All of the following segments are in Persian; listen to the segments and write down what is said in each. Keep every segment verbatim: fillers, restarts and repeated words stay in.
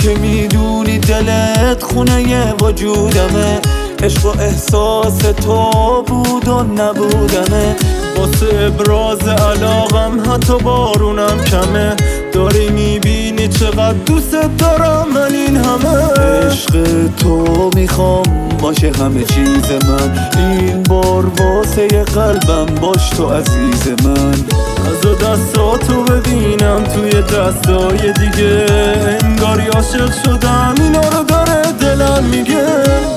که میدونی دلت خونه وجودمه، عشق و احساس تو بود و نبودمه. واسه ابراز علاقم حتی بارونم کمه، داری میبینی چقدر دوست دارم من این همه. عشق تو میخوام باشه همه چیز من، این بار واسه قلبم باش تو عزیز من. از دستاتو ببینم توی دستای دیگه، انگاری عاشق شدم اینا رو داره دلم میگه.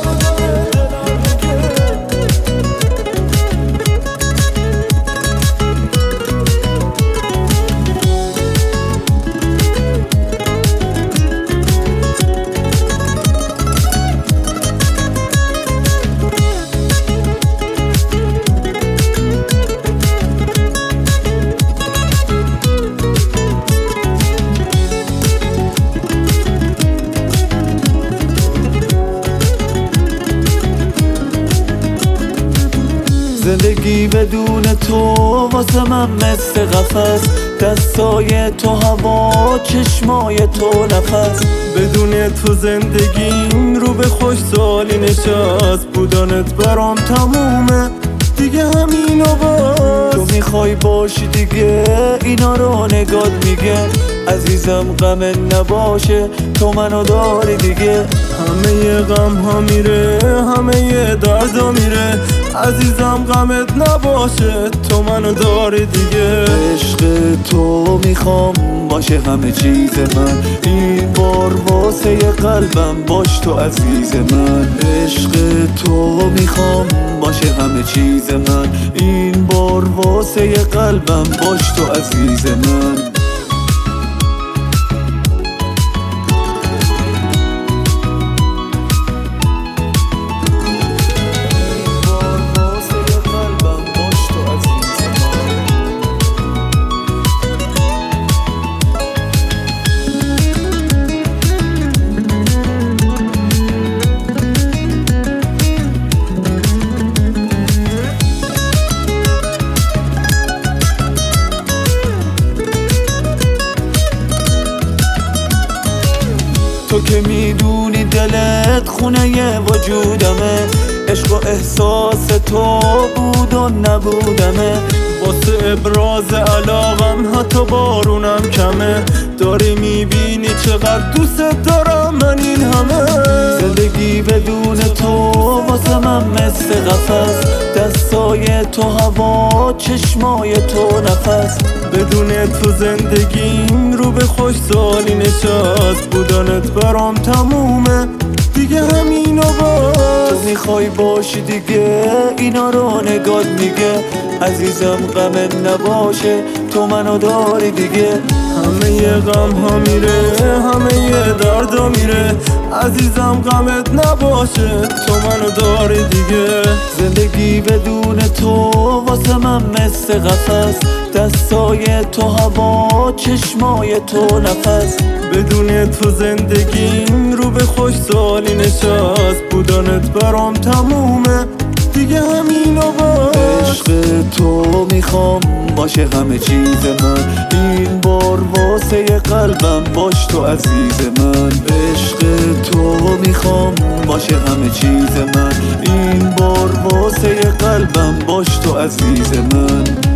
زندگی بدون تو واسه من مثل قفس، دستای تو هوا، چشمای تو نفس. بدون تو زندگیم رو به خوشحالی نشست، بودنت برام تمومه دیگه همینو باز. تو میخوای باشی دیگه اینا رو نگات میگه، عزیزم غمت نباشه تو منو داری دیگه. همه غم ها میره همه دردا میره، عزیزم غمت نباشه تو منو داری دیگه. عشق تو میخوام باشه همه چیز من، این بار واسه قلبم باش تو عزیز من. عشق تو میخوام باشه همه چیز من، این بار واسه قلبم باش تو عزیز من. تو که میدونی دلت خونه وجودمه، عشق و احساس تو بود و نبودمه. واسه ابراز علاقم حتی بارونم کمه، داری میبینی چقدر دوست دارم من این همه. زندگی بدون تو واسه من مثل قفس، دستای تو هوا، چشمای تو نفس. بدون تو زندگیم رو به خوشحالی نشست، بودنت برام تمومه دیگه همینو باز. تو میخوای باشی دیگه اینا رو نگات میگه، عزیزم غمت نباشه تو منو داری دیگه. همه غم ها میره همه دردا میره، عزیزم غمت نباشه تو منو داری دیگه. زندگی بدون تو واسه من مثل قفس، دستای تو هوا، چشمای تو نفس. بدون تو زندگیم رو به خوشحالی نشست، بودنت برام تمومه دیگه همینو باز. عشق تو میخوام باشه همه چیز من، این بار واسه قلبم باش تو عزیز من. عشق تو میخوام باشه همه چیز من، این بار واسه قلبم باش تو عزیز من.